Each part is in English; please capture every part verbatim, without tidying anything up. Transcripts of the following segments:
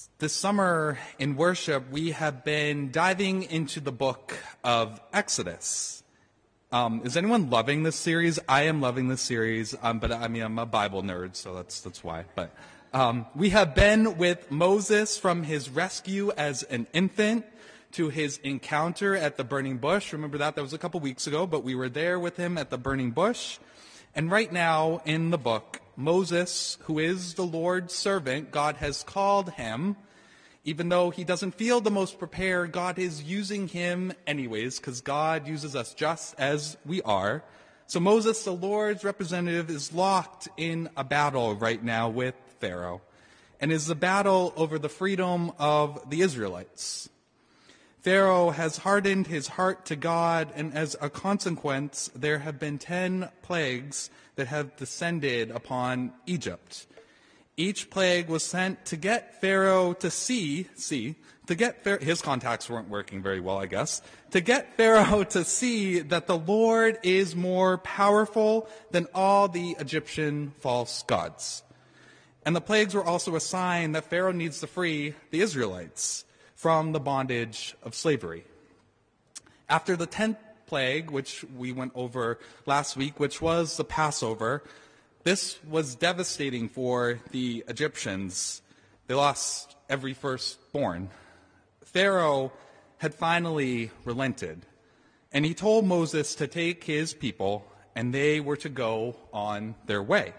This summer in worship, we have been diving into the book of Exodus. Um, is anyone loving this series? I am loving this series, um, but I mean, I'm a Bible nerd, so that's that's why. But um, we have been with Moses from his rescue as an infant to his encounter at the burning bush. Remember that? That was a couple weeks ago, but we were there with him at the burning bush. And right now in the book, Moses, who is the Lord's servant, God has called him. Even though he doesn't feel the most prepared, God is using him anyways, because God uses us just as we are. So Moses, the Lord's representative, is locked in a battle right now with Pharaoh, and is a battle over the freedom of the Israelites. Pharaoh has hardened his heart to God, and as a consequence, there have been ten plagues that have descended upon Egypt. Each plague was sent to get Pharaoh to see, see, to get Pharaoh, his contacts weren't working very well, I guess, to get Pharaoh to see that the Lord is more powerful than all the Egyptian false gods. And the plagues were also a sign that Pharaoh needs to free the Israelites from the bondage of slavery. After the tenth plague, which we went over last week, which was the Passover, this was devastating for the Egyptians. They lost every firstborn. Pharaoh had finally relented, and he told Moses to take his people, and they were to go on their way.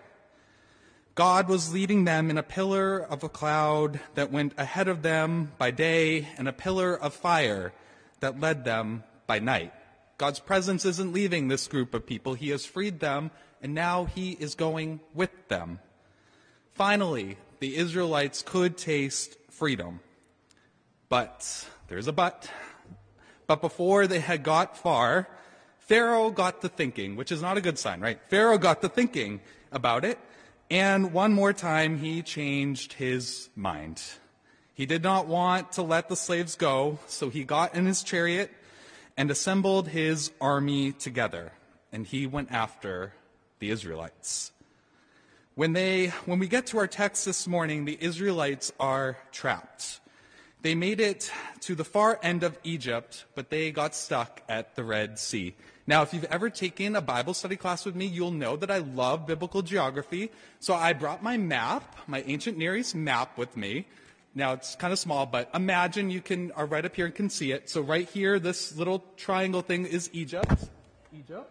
God was leading them in a pillar of a cloud that went ahead of them by day, and a pillar of fire that led them by night. God's presence isn't leaving this group of people. He has freed them, and now he is going with them. Finally, the Israelites could taste freedom. But, there's a but. But before they had got far, Pharaoh got to thinking, which is not a good sign, right? Pharaoh got to thinking about it, and one more time he changed his mind. He did not want to let the slaves go, so he got in his chariot and assembled his army together, and he went after the Israelites. When they, when we get to our text this morning, the Israelites are trapped. They made it to the far end of Egypt, but they got stuck at the Red Sea. Now, if you've ever taken a Bible study class with me, you'll know that I love biblical geography. So I brought my map, my ancient Near East map with me. Now, it's kind of small, but imagine you can, are right up here and can see it. So right here, this little triangle thing is Egypt. Egypt.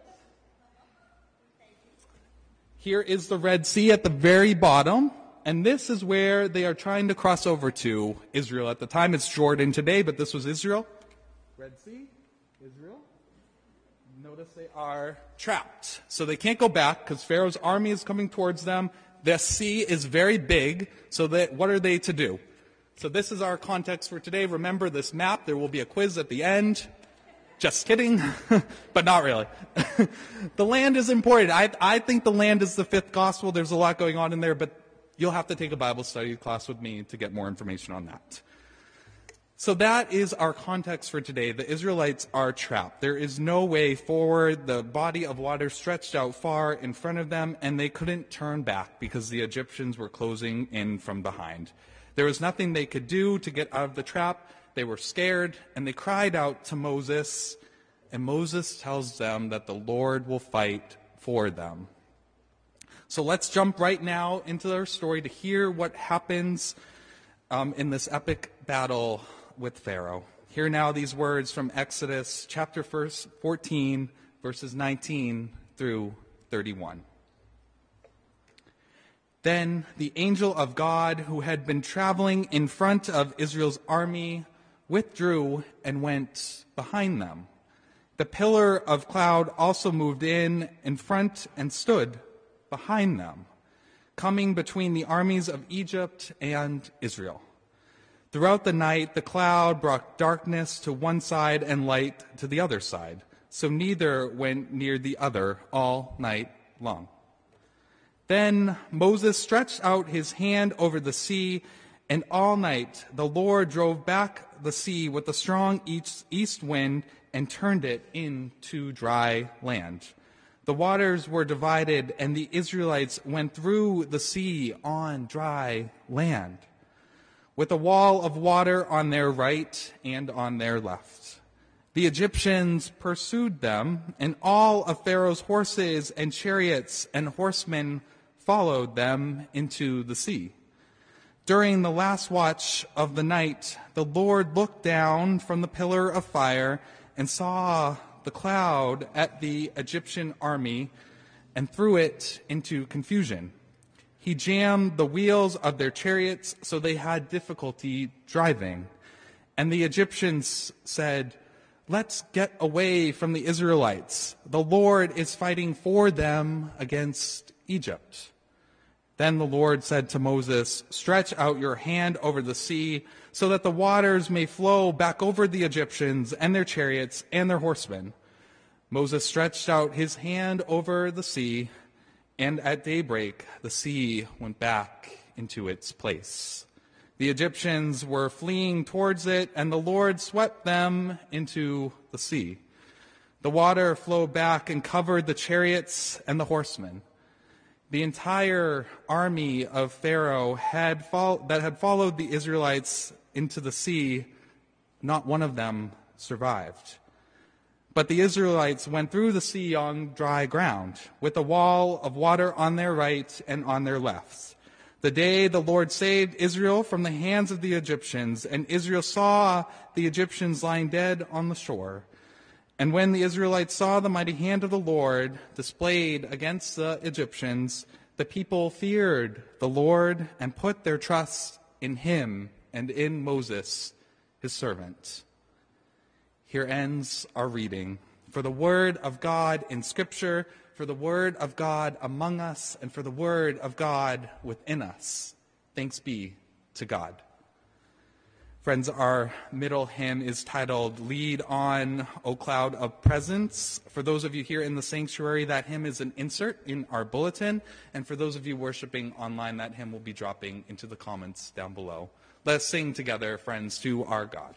Here is the Red Sea at the very bottom, and this is where they are trying to cross over to Israel. At the time, it's Jordan today, but this was Israel. Red Sea, Israel. Notice they are trapped. So they can't go back because Pharaoh's army is coming towards them. The sea is very big, so that what are they to do? So this is our context for today. Remember this map. There will be a quiz at the end. Just kidding, but not really. The land is important. I, I think the land is the fifth gospel. There's a lot going on in there, but you'll have to take a Bible study class with me to get more information on that. So that is our context for today. The Israelites are trapped. There is no way forward. The body of water stretched out far in front of them, and they couldn't turn back because the Egyptians were closing in from behind. There was nothing they could do to get out of the trap. They were scared, and they cried out to Moses, and Moses tells them that the Lord will fight for them. So let's jump right now into our story to hear what happens um, in this epic battle with Pharaoh. Hear now these words from Exodus chapter fourteen, verses nineteen through thirty-one. Then the angel of God, who had been traveling in front of Israel's army, withdrew and went behind them. The pillar of cloud also moved in in front and stood behind them, coming between the armies of Egypt and Israel. Throughout the night, the cloud brought darkness to one side and light to the other side, so neither went near the other all night long. Then Moses stretched out his hand over the sea, and all night the Lord drove back the sea with a strong east, east wind and turned it into dry land. The waters were divided, and the Israelites went through the sea on dry land. with a wall of water on their right and on their left. The Egyptians pursued them, and all of Pharaoh's horses and chariots and horsemen followed them into the sea. During the last watch of the night, the Lord looked down from the pillar of fire and saw the cloud at the Egyptian army and threw it into confusion. He jammed the wheels of their chariots so they had difficulty driving. And the Egyptians said, "Let's get away from the Israelites. The Lord is fighting for them against Egypt." Then the Lord said to Moses, "Stretch out your hand over the sea so that the waters may flow back over the Egyptians and their chariots and their horsemen." Moses stretched out his hand over the sea, and at daybreak the sea went back into its place. The Egyptians were fleeing towards it, and the Lord swept them into the sea. The water flowed back and covered the chariots and the horsemen. The entire army of Pharaoh had fol- that had followed the Israelites into the sea, not one of them survived. But the Israelites went through the sea on dry ground, with a wall of water on their right and on their left. The day the Lord saved Israel from the hands of the Egyptians, and Israel saw the Egyptians lying dead on the shore. And when the Israelites saw the mighty hand of the Lord displayed against the Egyptians, the people feared the Lord and put their trust in him and in Moses, his servant. Here ends our reading. For the word of God in Scripture, for the word of God among us, and for the word of God within us. Thanks be to God. Friends, our middle hymn is titled, "Lead On, O Cloud of Presence." For those of you here in the sanctuary, that hymn is an insert in our bulletin. And for those of you worshiping online, that hymn will be dropping into the comments down below. Let us sing together, friends, to our God.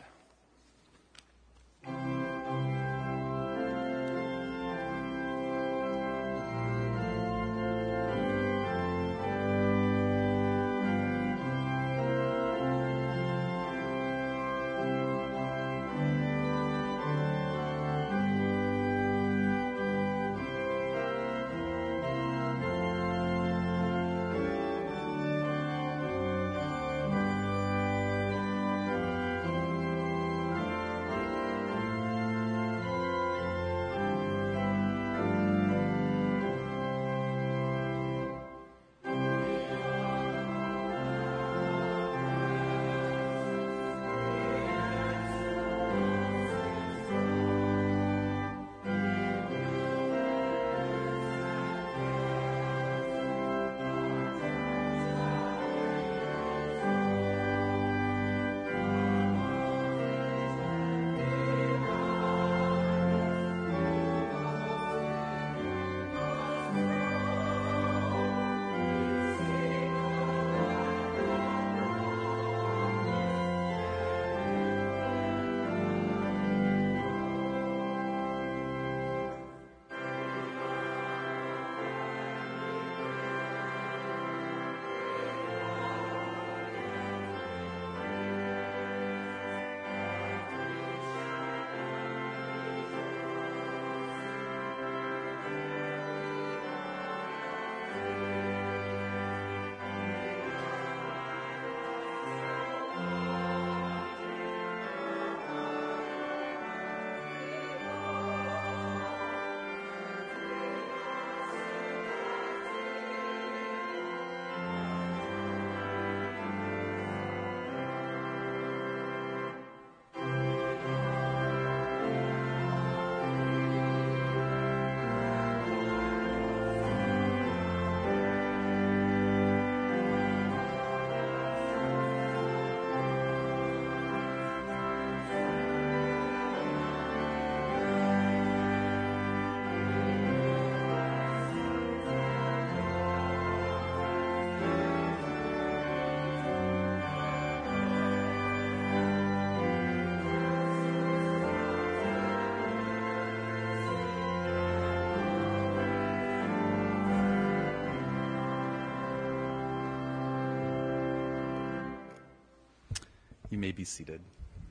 You may be seated.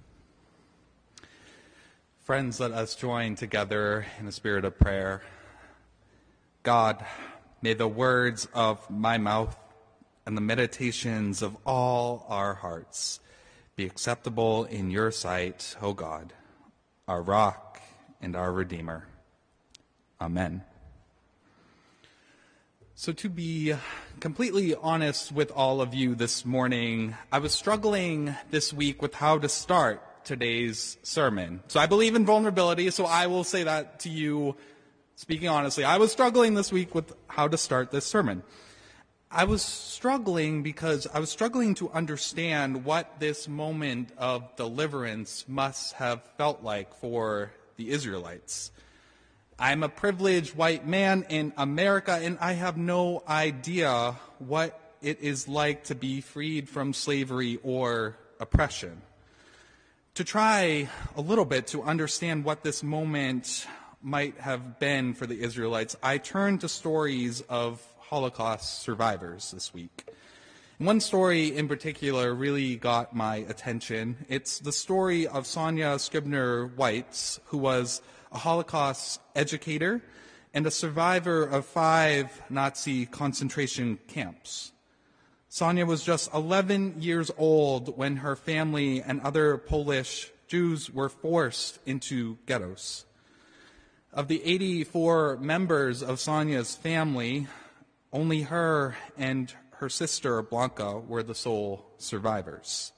Friends, let us join together in a spirit of prayer. God, may the words of my mouth and the meditations of all our hearts be acceptable in your sight, O God, our rock and our Redeemer. Amen. So to be completely honest with all of you this morning, I was struggling this week with how to start today's sermon. So I believe in vulnerability, so I will say that to you, speaking honestly. I was struggling this week with how to start this sermon. I was struggling because I was struggling to understand what this moment of deliverance must have felt like for the Israelites. I'm a privileged white man in America, and I have no idea what it is like to be freed from slavery or oppression. To try a little bit to understand what this moment might have been for the Israelites, I turned to stories of Holocaust survivors this week. One story in particular really got my attention. It's the story of Sonia Scribner-Weitz, who was a Holocaust educator and a survivor of five Nazi concentration camps. Sonia was just eleven years old when her family and other Polish Jews were forced into ghettos. Of the eighty-four members of Sonia's family, only her and her sister Blanca were the sole survivors.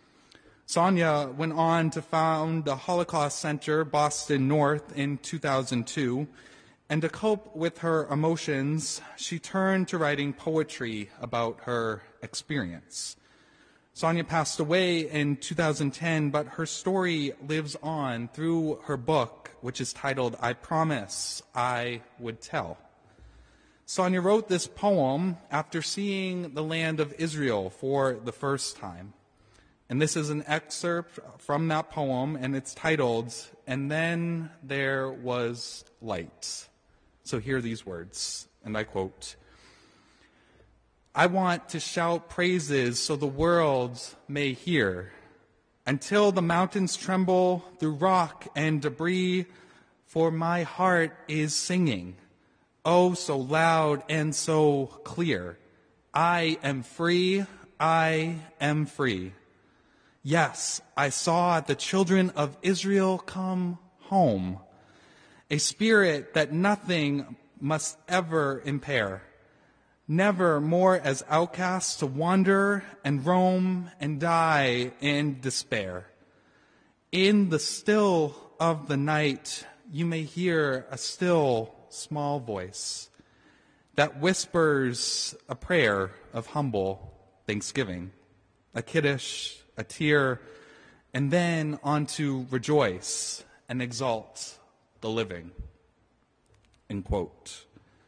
Sonia went on to found the Holocaust Center, Boston North, in two thousand two, and to cope with her emotions, she turned to writing poetry about her experience. Sonia passed away in two thousand ten, but her story lives on through her book, which is titled, I Promise I Would Tell. Sonia wrote this poem after seeing the land of Israel for the first time. And this is an excerpt from that poem, and it's titled, And Then There Was Light. So hear these words, and I quote, I want to shout praises so the world may hear, until the mountains tremble through rock and debris, for my heart is singing, oh, so loud and so clear. I am free, I am free. Yes, I saw the children of Israel come home, a spirit that nothing must ever impair, never more as outcasts to wander and roam and die in despair. In the still of the night, you may hear a still small voice that whispers a prayer of humble thanksgiving, a kiddush, a tear, and then on to rejoice and exalt the living. End quote.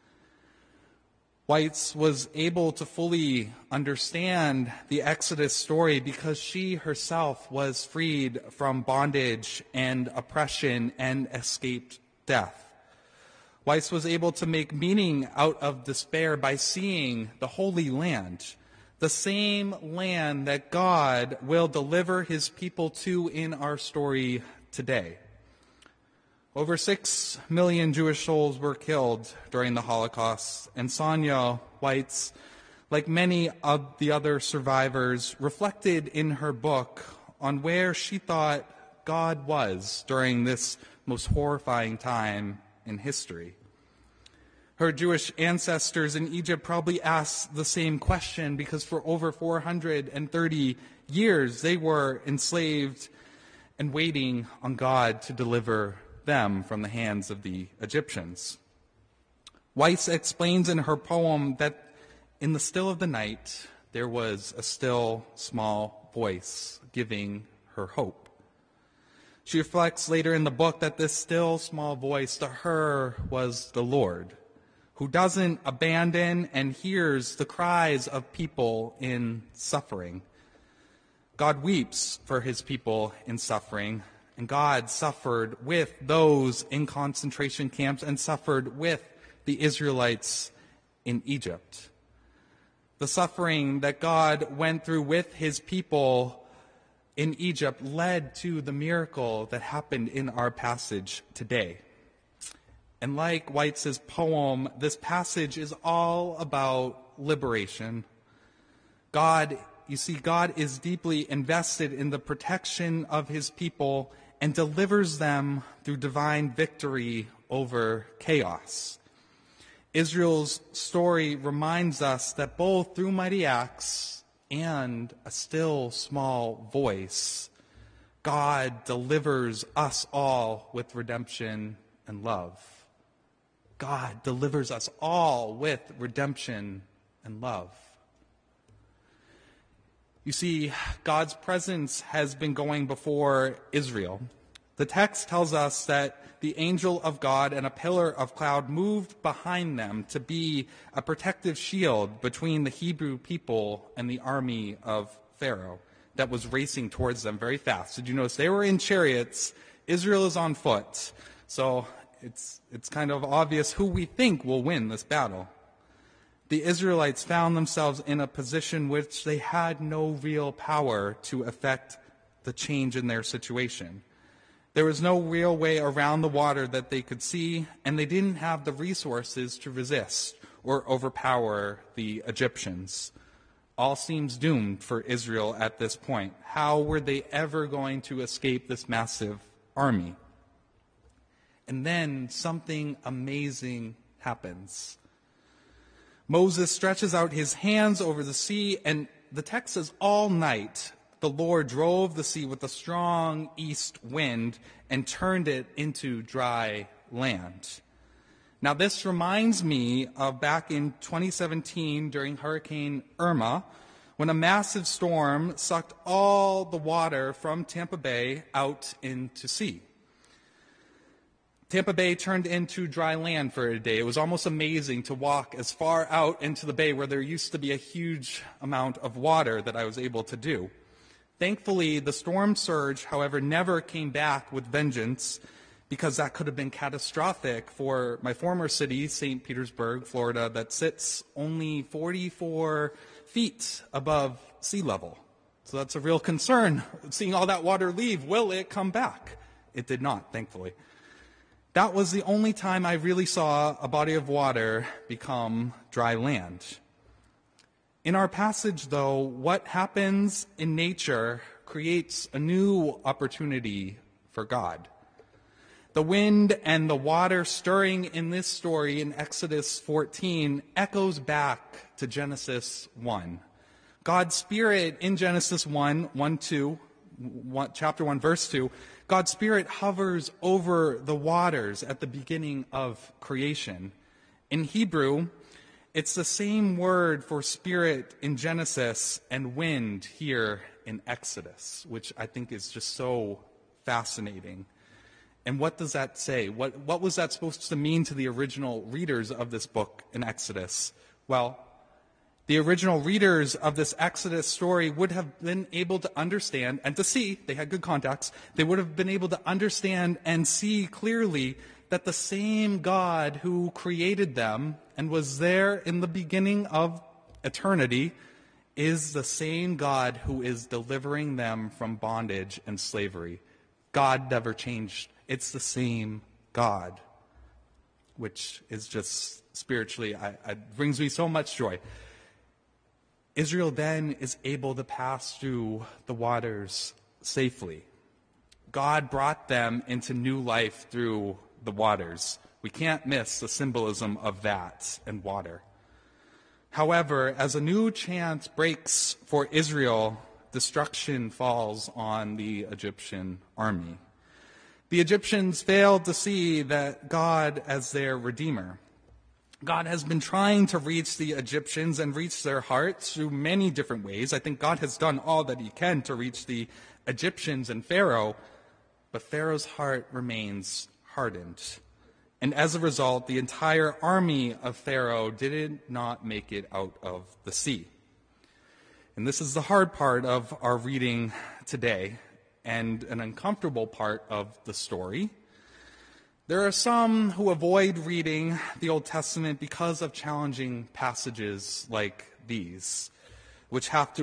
Weitz was able to fully understand the Exodus story because she herself was freed from bondage and oppression and escaped death. Weitz was able to make meaning out of despair by seeing the Holy Land, the same land that God will deliver his people to in our story today. Over six million Jewish souls were killed during the Holocaust, and Sonia Weitz, like many of the other survivors, reflected in her book on where she thought God was during this most horrifying time in history. Her Jewish ancestors in Egypt probably asked the same question because for over four hundred thirty years they were enslaved and waiting on God to deliver them from the hands of the Egyptians. Weitz explains in her poem that in the still of the night there was a still small voice giving her hope. She reflects later in the book that this still small voice to her was the Lord, who doesn't abandon and hears the cries of people in suffering. God weeps for his people in suffering, and God suffered with those in concentration camps and suffered with the Israelites in Egypt. The suffering that God went through with his people in Egypt led to the miracle that happened in our passage today. And like Weitz's poem, this passage is all about liberation. God, you see, God is deeply invested in the protection of his people and delivers them through divine victory over chaos. Israel's story reminds us that both through mighty acts and a still small voice, God delivers us all with redemption and love. God delivers us all with redemption and love. You see, God's presence has been going before Israel. The text tells us that the angel of God and a pillar of cloud moved behind them to be a protective shield between the Hebrew people and the army of Pharaoh that was racing towards them very fast. Did you notice they were in chariots? Israel is on foot. So it's, it's kind of obvious who we think will win this battle. The Israelites found themselves in a position which they had no real power to affect the change in their situation. There was no real way around the water that they could see, and they didn't have the resources to resist or overpower the Egyptians. All seems doomed for Israel at this point. How were they ever going to escape this massive army? And then something amazing happens. Moses stretches out his hands over the sea, and the text says all night the Lord drove the sea with a strong east wind and turned it into dry land. Now this reminds me of back in twenty seventeen during Hurricane Irma, when a massive storm sucked all the water from Tampa Bay out into sea. Tampa Bay turned into dry land for a day. It was almost amazing to walk as far out into the bay where there used to be a huge amount of water that I was able to do. Thankfully, the storm surge, however, never came back with vengeance, because that could have been catastrophic for my former city, Saint Petersburg, Florida, that sits only forty-four feet above sea level. So that's a real concern. Seeing all that water leave, will it come back? It did not, thankfully. That was the only time I really saw a body of water become dry land. In our passage, though, what happens in nature creates a new opportunity for God. The wind and the water stirring in this story in Exodus fourteen echoes back to Genesis one. God's Spirit in Genesis one, one, two, one, chapter one, verse two, God's Spirit hovers over the waters at the beginning of creation. In Hebrew, it's the same word for spirit in Genesis and wind here in Exodus, which I think is just so fascinating. And what does that say? What, what was that supposed to mean to the original readers of this book in Exodus? Well, the original readers of this Exodus story would have been able to understand and to see, they had good contacts, they would have been able to understand and see clearly that the same God who created them and was there in the beginning of eternity is the same God who is delivering them from bondage and slavery. God never changed. It's the same God, which is just spiritually, I, it brings me so much joy. Israel then is able to pass through the waters safely. God brought them into new life through the waters. We can't miss the symbolism of that and water. However, as a new chance breaks for Israel, destruction falls on the Egyptian army. The Egyptians failed to see that God as their redeemer. God has been trying to reach the Egyptians and reach their hearts through many different ways. I think God has done all that he can to reach the Egyptians and Pharaoh, but Pharaoh's heart remains hardened. And as a result, the entire army of Pharaoh did not make it out of the sea. And this is the hard part of our reading today, and an uncomfortable part of the story. There are some who avoid reading the Old Testament because of challenging passages like these, which have to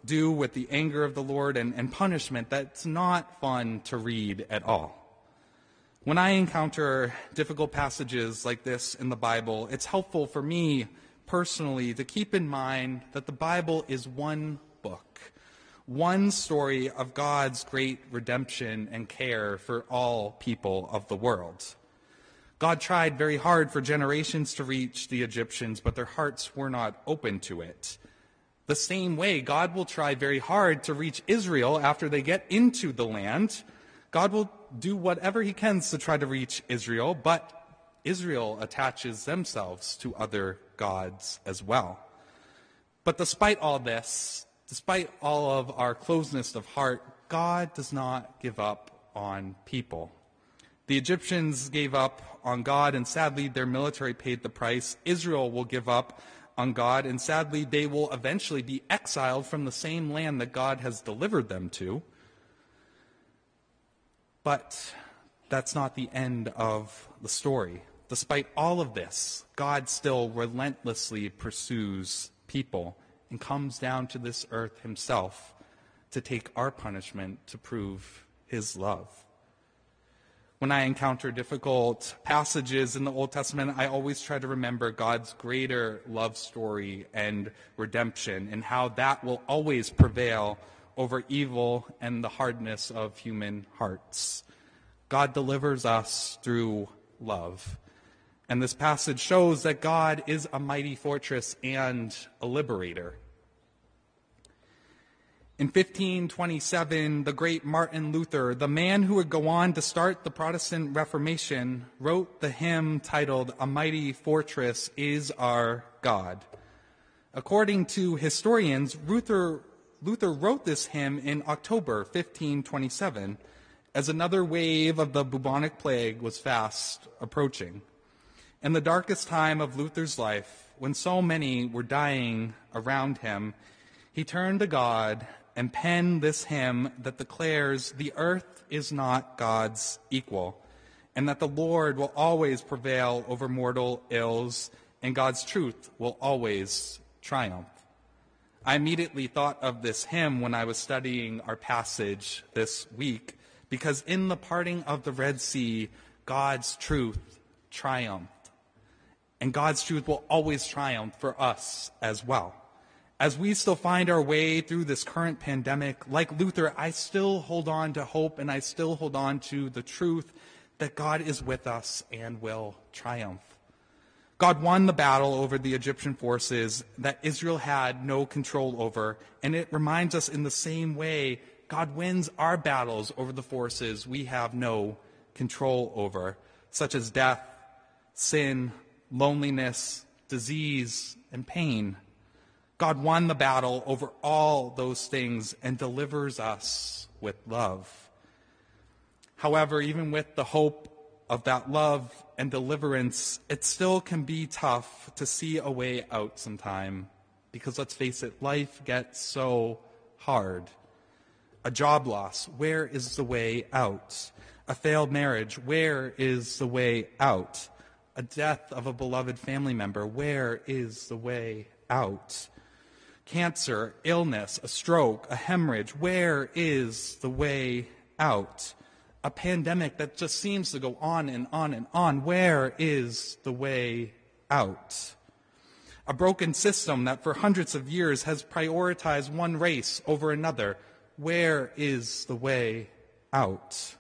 do with the anger of the Lord and, and punishment that's not fun to read at all. When I encounter difficult passages like this in the Bible, it's helpful for me personally to keep in mind that the Bible is one book, one story of God's great redemption and care for all people of the world. God tried very hard for generations to reach the Egyptians, but their hearts were not open to it. The same way, God will try very hard to reach Israel after they get into the land. God will do whatever he can to try to reach Israel, but Israel attaches themselves to other gods as well. But despite all this, despite all of our closeness of heart, God does not give up on people. The Egyptians gave up on God, and sadly their military paid the price. Israel will give up on God, and sadly they will eventually be exiled from the same land that God has delivered them to. But that's not the end of the story. Despite all of this, God still relentlessly pursues people and comes down to this earth himself to take our punishment to prove his love. When I encounter difficult passages in the Old Testament, I always try to remember God's greater love story and redemption and how that will always prevail over evil and the hardness of human hearts. God delivers us through love. And this passage shows that God is a mighty fortress and a liberator. In fifteen twenty-seven, the great Martin Luther, the man who would go on to start the Protestant Reformation, wrote the hymn titled, "A Mighty Fortress is Our God." According to historians, Luther, Luther wrote this hymn in October fifteen twenty-seven, as another wave of the bubonic plague was fast approaching. In the darkest time of Luther's life, when so many were dying around him, he turned to God and penned this hymn that declares the earth is not God's equal, and that the Lord will always prevail over mortal ills, and God's truth will always triumph. I immediately thought of this hymn when I was studying our passage this week, because in the parting of the Red Sea, God's truth triumphed. And God's truth will always triumph for us as well. As we still find our way through this current pandemic, like Luther, I still hold on to hope and I still hold on to the truth that God is with us and will triumph. God won the battle over the Egyptian forces that Israel had no control over, and it reminds us in the same way God wins our battles over the forces we have no control over, such as death, sin, loneliness, disease, and pain. God won the battle over all those things and delivers us with love. However, even with the hope of that love and deliverance, it still can be tough to see a way out sometime, because let's face it, life gets so hard. A job loss, where is the way out? A failed marriage, where is the way out? A death of a beloved family member, where is the way out? Cancer, illness, a stroke, a hemorrhage, where is the way out? A pandemic that just seems to go on and on and on, where is the way out? A broken system that for hundreds of years has prioritized one race over another, where is the way out?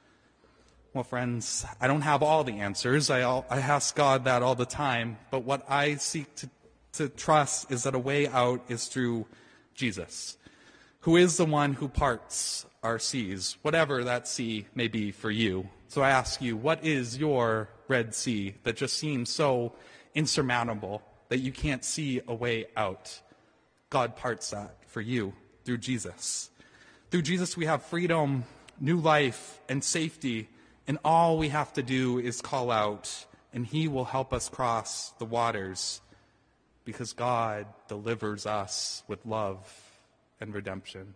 Well, friends, I don't have all the answers. I, I ask God that all the time, but what I seek to to trust is that a way out is through Jesus, who is the one who parts our seas, whatever that sea may be for you. So I ask you, what is your Red Sea that just seems so insurmountable that you can't see a way out? God parts that for you through Jesus. Through Jesus we have freedom, new life, and safety, and all we have to do is call out, and he will help us cross the waters, because God delivers us with love and redemption.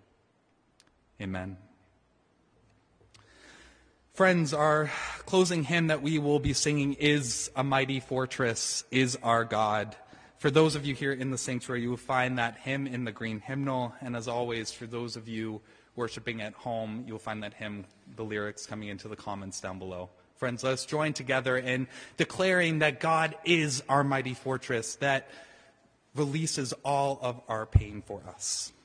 Amen. Friends, our closing hymn that we will be singing is "A Mighty Fortress is Our God," For those of you here in the sanctuary, you will find that hymn in the green hymnal. And as always, for those of you worshiping at home, you'll find that hymn, the lyrics coming into the comments down below. Friends, let us join together in declaring that God is our mighty fortress that releases all of our pain for us.